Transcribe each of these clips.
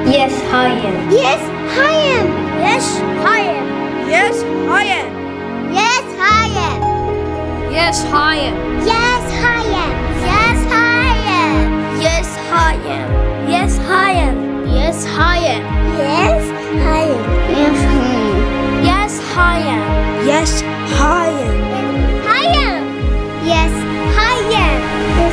Yes, I am. Yes, I am. Yes, I am. Yes, I am. Yes, I am. Yes, I am. Yes, I am. Yes, I am. Yes, I am. Yes, I am. Yes, I am. Yes, I am. Yes, I am. Yes, I am. I am. Yes, I am.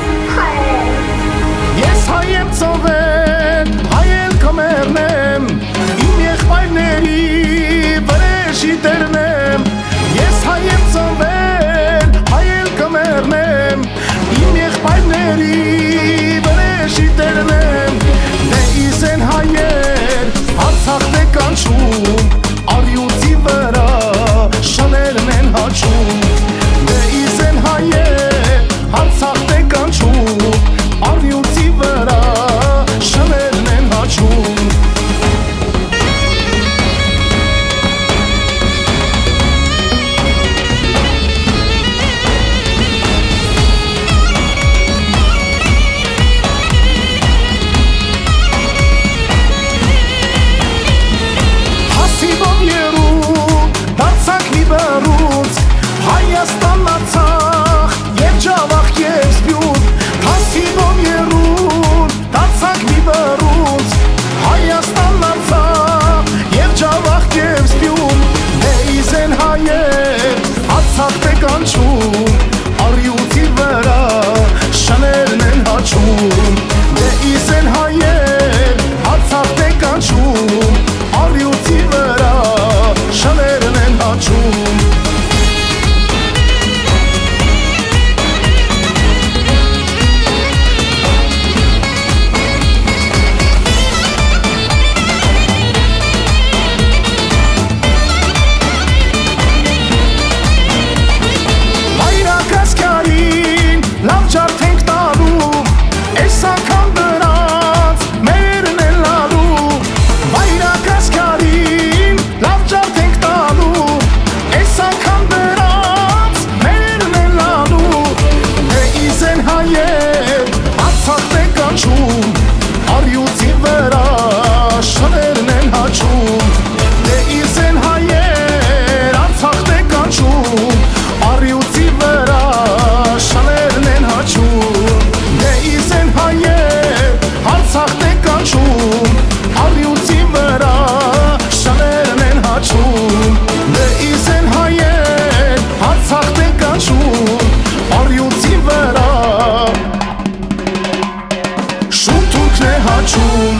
Ես հայ եմ ծովեն, հայել կմեռնեմ, իմ եղբայրների վրեժի տերն եմ։ Ես հայ եմ ծովեն, հայել կմեռնեմ, իմ եղբայրների վրեժի տերն եմ։ Դե իզեն հայեր, Արցախն է կանչում, առյուծի վրա շաներն են հաչում։ Դե իզեն հայեր, Արցախն է կանչում, առյուծի վրա շաներն են հաչում։ Հասիվով երում, դարձանք մի բռունցք, Հայաստանն Արցախ, և ջավախ և սպյութ։ Հասիվով երում, դարձանք մի բռունցք, Հայաստանն Արցախ, և ջավախ և սպյութ։ Դե իզեն հայեր, Արցախն է կանչում, առյուծի վրա շաներն են հաչում։ Դե իզեն հայեր, Արցախն է կանչում, առյուծի վրա շաներն են հաչում։ Վայրակասկային լավ ջարդենք տալու, Էս անգամ դրանց մերն են լալու։ Վայրակասկային լավ ջարդենք տալու, Էս անգամ դրանց մերն են լալու։ Դե իզեն հայեր, Արցախն է կանչում, առյուծի վրա շաներն են հաչում։ Դե իզեն հայեր, Արցախն է կանչում, առյուծի վրա շաներն են հաչում։ Դե իզեն հայեր, Արցախն է կանչում, առյուծի վրա շաներն են հաչում։ Դե իզեն հայեր, Արցախն է կանչում, առյուծի վրա շունթունքն է հաչում։